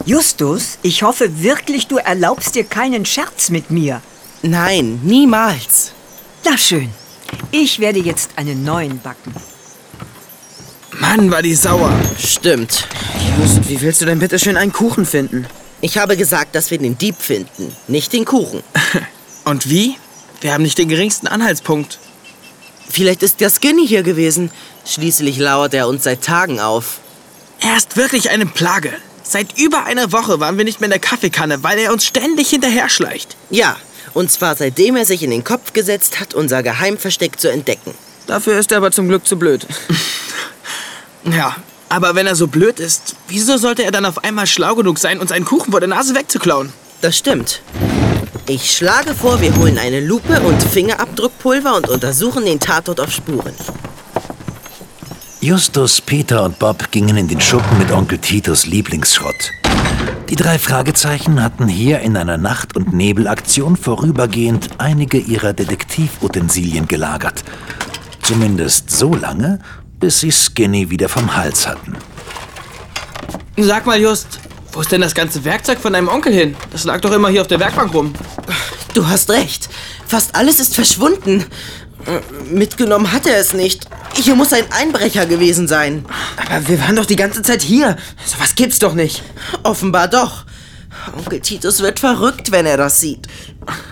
Justus, ich hoffe wirklich, du erlaubst dir keinen Scherz mit mir. Nein, niemals. Na schön. Ich werde jetzt einen neuen backen. Mann, war die sauer. Stimmt. Just, wie willst du denn bitte schön einen Kuchen finden? Ich habe gesagt, dass wir den Dieb finden, nicht den Kuchen. Und wie? Wir haben nicht den geringsten Anhaltspunkt. Vielleicht ist der Skinny hier gewesen. Schließlich lauert er uns seit Tagen auf. Er ist wirklich eine Plage. Seit über einer Woche waren wir nicht mehr in der Kaffeekanne, weil er uns ständig hinterher schleicht. Ja, und zwar seitdem er sich in den Kopf gesetzt hat, unser Geheimversteck zu entdecken. Dafür ist er aber zum Glück zu blöd. Ja, aber wenn er so blöd ist, wieso sollte er dann auf einmal schlau genug sein, uns einen Kuchen vor der Nase wegzuklauen? Das stimmt. Ich schlage vor, wir holen eine Lupe und Fingerabdruckpulver und untersuchen den Tatort auf Spuren. Justus, Peter und Bob gingen in den Schuppen mit Onkel Titus Lieblingsschrott. Die 3 Fragezeichen hatten hier in einer Nacht- und Nebelaktion vorübergehend einige ihrer Detektivutensilien gelagert. Zumindest so lange, bis sie Skinny wieder vom Hals hatten. Sag mal, Just, wo ist denn das ganze Werkzeug von deinem Onkel hin? Das lag doch immer hier auf der Werkbank rum. Du hast recht. Fast alles ist verschwunden. Mitgenommen hat er es nicht. Hier muss ein Einbrecher gewesen sein. Aber wir waren doch die ganze Zeit hier. So was gibt's doch nicht. Offenbar doch. Onkel Titus wird verrückt, wenn er das sieht.